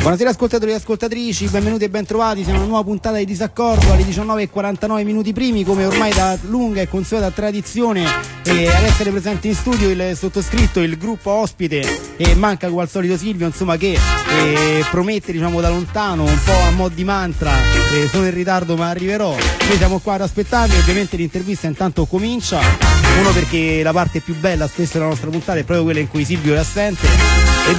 Buonasera ascoltatori e ascoltatrici, benvenuti e bentrovati. Siamo a una nuova puntata di Disaccordo alle 19:49 minuti primi, come ormai da lunga e consueta tradizione. E ad essere presente in studio il sottoscritto, il gruppo ospite, e manca come al solito Silvio, insomma, che promette, diciamo, da lontano, un po' a mo' di mantra, sono in ritardo ma arriverò. Noi siamo qua ad aspettarvi. Ovviamente l'intervista intanto comincia, uno perché la parte più bella spesso della nostra puntata è proprio quella in cui Silvio è assente,